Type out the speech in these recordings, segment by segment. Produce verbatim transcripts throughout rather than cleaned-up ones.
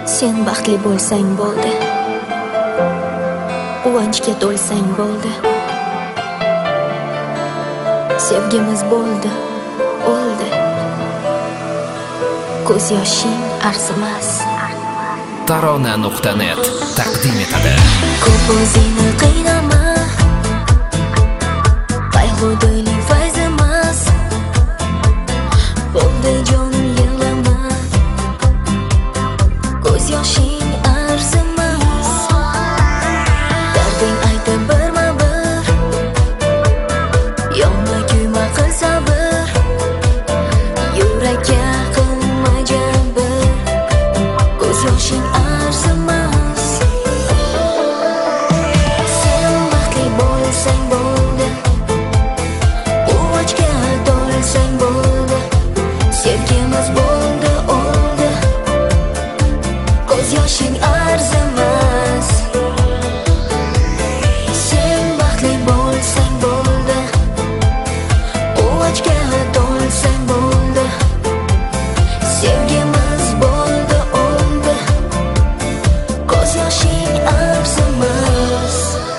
Sen baxtli bo'lsang bo'ldi, quvonchga to'lsang bo'ldi. Sevgimiz bo'ldi, o'ldi. Ko'z yoshing arzimas. Tarona nuqta net taqdim etadi. Ko'p o'zingni qiynama, qayg'u-do'yling fayz emas. Bo'ldi jonim yig'lama, ko'z yoshing arzimas. Darding aytib birma-bir, yonma kuyma qil sabr. Yurakka qilma jabr, ko'z yoshing arzimas. Sen baxtli bo'lsang bo'ldi, quvonchga to'lsang bo'ldi. Sevgimiz bo'ldi, o'ldi. Ko'z yoshing arzimas. Sen baxtli bo'lsang bo'ldi, quvonchga to'lsang bo'ldi. Sevgimiz bo'ldi, o'ldi. Ko'z yoshing arzimas.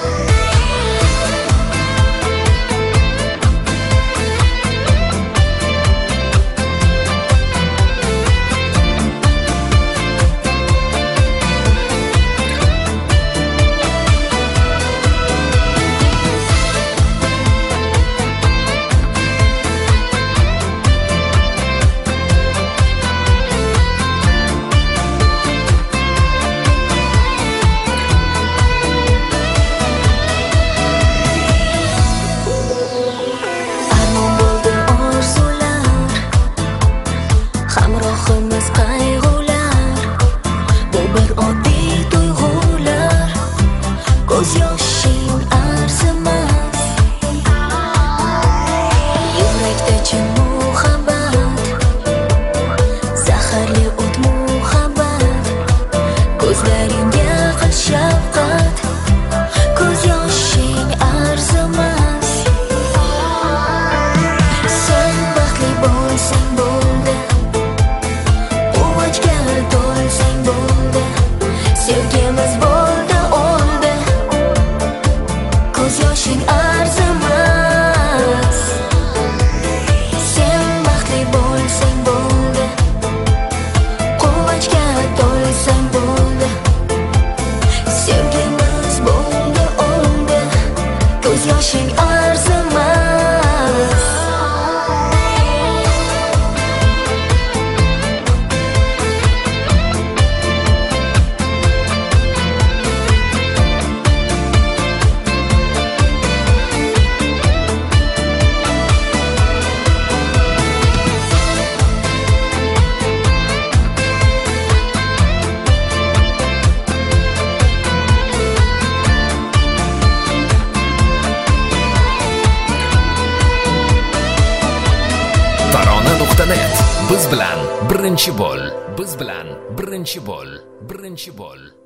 Armon bo'ldi orzular, hamrohimiz qayg'ular. Bu bir oddiy tuyg'ular, ko'z yoshing arzimas. Yurakda chin muhabbat, zaharli o't muhabbat. Ko'zlaringga qil shafqat, ko'z yoshing arzimas. Sen baxtli bo'lsang bo'ldi, quvonchga to'lsang bo'ldi. Sevgimiz bo'ldi, o'ldi. Ko'z yoshing arzimas. Sen baxtli bo'lsang bo'ldi, quvonchga to'lsang bo'ldi. Sevgimiz bo'ldi, o'ldi. Ko'z yoshing arzimas. Tarona nuqta net biz bilan birinchi bo'l. Biz bilan birinchi bo'l. Birinchi bo'l.